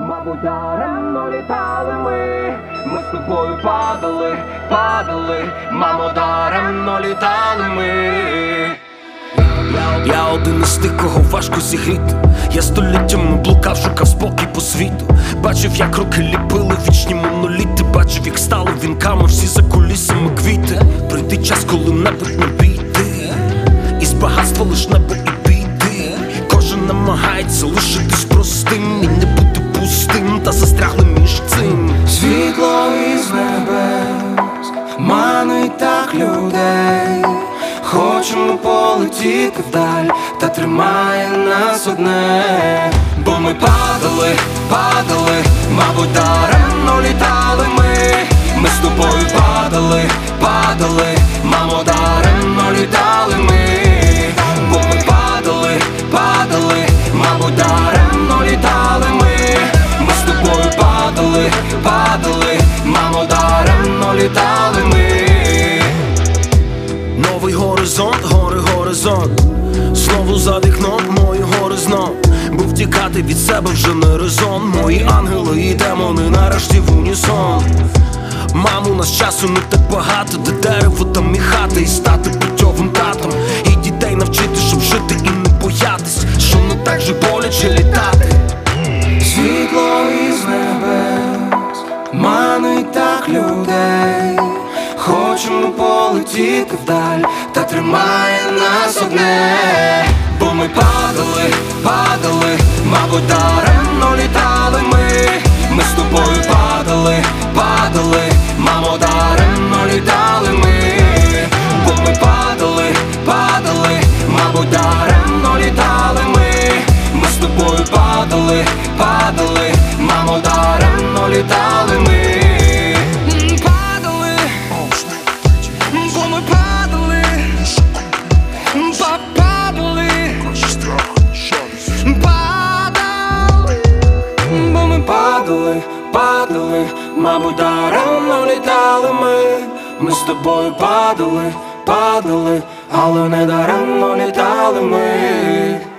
Мабуть, даремно літали ми з тобою падали, падали, мамо, даремно літали ми. Я один із тих, кого важко зігріти. Я століттями блукав, шукав спокій по світу. Бачив, як роки ліпили вічні моноліти. Бачив, як стали вінками всі за кулісами квіти. Прийде час, коли небудь не бійти, із багатства лиш небо і біди. Кожен намагається лишитись простим і не бути пустим, та застрягли між цим. Світло із небес манить так людей. Хочемо полетіти вдаль, та тримає нас одне. Бо ми падали, падали, мабуть, даремно літали ми з тобою падали, падали, мамо, даремно літали ми. Бо ми падали, падали, мабуть, даремно літали ми з тобою падали, падали, мамо, даремно літали ми. Новий горизонт, гори, горизонт. Знову за вікном мої гори знов. Бо втікати від себе вже не резон. Мої ангели і демони нарешті в унісон. Мам, у нас часу не так багато, де дерево, там і хата, і стати путьовим татом. І дітей навчити, щоб жити і не боятись, що не так же боляче літати. Світло із небес манить так людей. Хочемо полетіти вдаль, та тримає нас одне. Бо ми падали, падали, мабуть, даремно літали ми з тобою падали, падали, мамо, даремно літали ми. Бо ми падали, падали, мабуть, даремно літали ми з тобою падали, падали, мамо, даремно літали ми. Падали, мабуть, даремно літали ми з тобою падали, падали, але не даремно літали ми.